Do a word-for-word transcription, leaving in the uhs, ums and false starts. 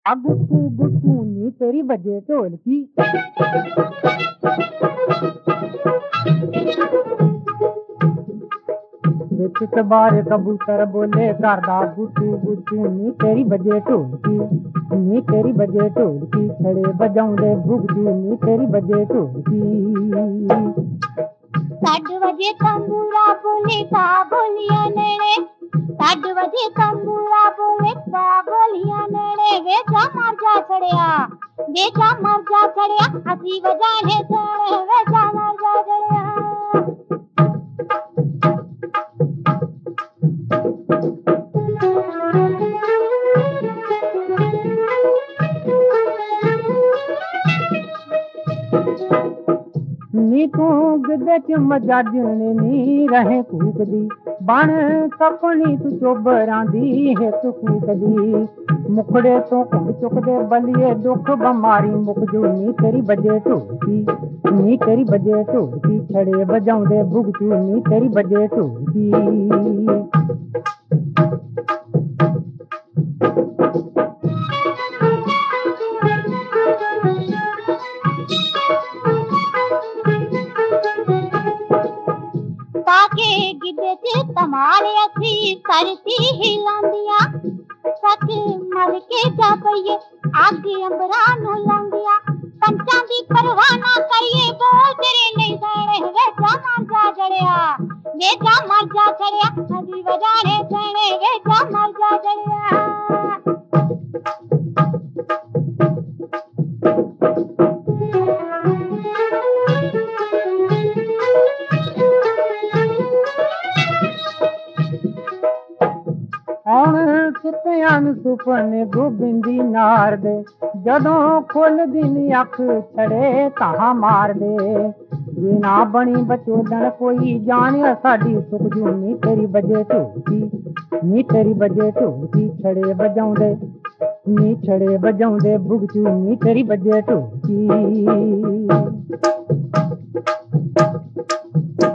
आ गुट्टू गुट्टू नी तेरी बजे ढोलकी। बिच चबारे कबूतर बोले करदा गुट्टू गुट्टू नी तेरी बजे ढोलकी। नी तेरी बजे ढोलकी छड़े बजाउंदे भुगजू नी तेरी बजे ढोलकी। साठ बजे तंबूरा बोले का बोलिया नेड़े। साठ बजे तंबूरा बोले का बोलिया नेड़े। वेचा मर जा चढ़िया वेचा मर जा चढ़िया हसी बजाने चढ़े वेचा मर जा चढ़िया। नी तू गिद्दे च मजाजने नी रहे कूकदी बन कपनी तू चोबरां दी हित कूकदी। मुखड़े तो घुंड चुकदे बलिए दुख बमारी मुकजू नी तेरी बजे ढोलकी। नी तेरी बजे ढोलकी छड़े बजाउंदे भुगजू नी तेरी बजे ढोलकी। ताके गिद्दे च तमाल अखी करती हिलांदिया। सच मर के जा पईए अग अंबरा नू लांदिया। पंचां दी परवाह ना करिए बोल तेरे नहीं सैणे वेचा मर जा चढ़िया वेचा मर जा चढ़िया हसी बजाने सैणे वेचा मर जा चढ़िया। ਹੁਣ ਸੁੱਤਿਆਂ ਨੂੰ ਸੁਪਨੇ ਗੋਬਿੰਦੀ ਨਾਰ ਦੇ ਜਦੋਂ ਖੁੱਲਦੀ ਨੀ ਅੱਖ ਛੜੇ ਤਾਂ ਮਾਰ ਦੇ। ਜੇ ਨਾ ਬਣੀ ਬਚੋਦਣ ਕੋਈ ਜਾਣਿਆ ਸਾਡੀ ਸੁਖਜੂ ਨੀ ਤੇਰੀ ਬਜੇ ਢੋਲਕੀ। ਨੀ ਤੇਰੀ ਬਜੇ ਢੋਲਕੀ ਛੜੇ ਵਜਾਉਂਦੇ ਨੀ ਛੜੇ ਵਜਾਉਂਦੇ ਭੁਗਜੂ ਨੀ ਤੇਰੀ ਬਜੇ ਢੋਲਕੀ।